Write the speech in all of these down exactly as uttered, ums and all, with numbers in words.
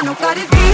ਨੂੰ ਕਰਦੀ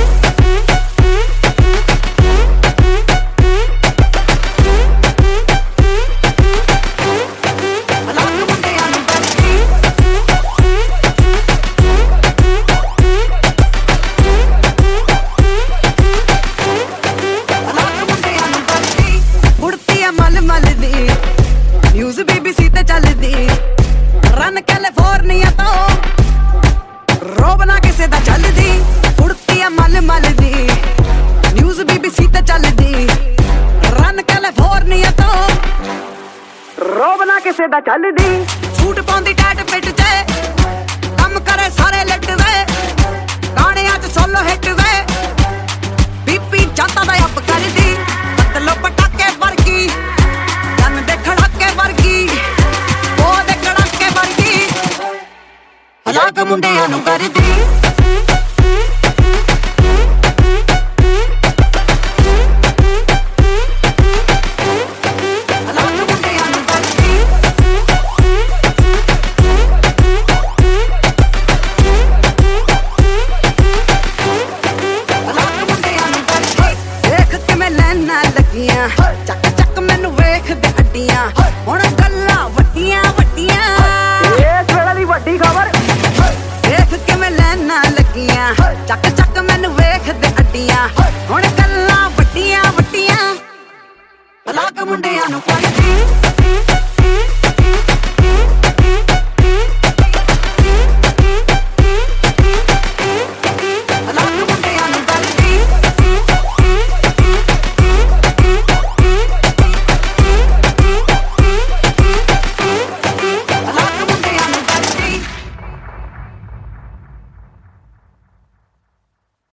news BBC ते चलदी रन कैलिफोर्निया तो रोब ना किसे दा चलदी उड़ती है मल मल दी न्यूज़ बीबीसी ते चलदी रन कैलिफोर्निया तो रोब ना किसे दा चलदी सूट पाउंदी टैट पिट ते कम करे सारे लिट वे गाने अज सोलो हिट वे बीपी जाता दा अप करदी बदलो पटाके वर्गी ਹਲਾਕ ਮੁੰਡਿਆਂ ਨੂੰ ਕਰਦੀ ਹਲਾਕ ਮੁੰਡਿਆਂ ਨੂੰ ਕਰਦੀ ਹਲਾਕ ਮੁੰਡਿਆਂ ਨੂੰ ਕਰਦੀ ਦੇਖ ਕਿਵੇਂ ਲੈਣਾ ਲੱਗੀਆਂ ਚੱਕ ਚੱਕ ਮੈਨੂੰ ਵੇਖਦੇ ਅੱਡੀਆਂ ਹੁਣ ਗੱਲਾਂ ਵੱਡੀਆਂ ਵੱਡੀਆਂ ਇਸ ਵੇਲੇ ਦੀ ਵੱਡੀ ਖਬਰ ਲੱਗੀਆਂ ਚੱਕ ਚੱਕ ਮੈਨੂੰ ਵੇਖਦੇ ਅੱਡੀਆਂ ਹੁਣ ਗੱਲਾਂ ਵੱਡੀਆਂ ਵੱਡੀਆਂ ਹਲਾਕ ਮੁੰਡਿਆਂ ਨੂੰ ਕਰਦੀ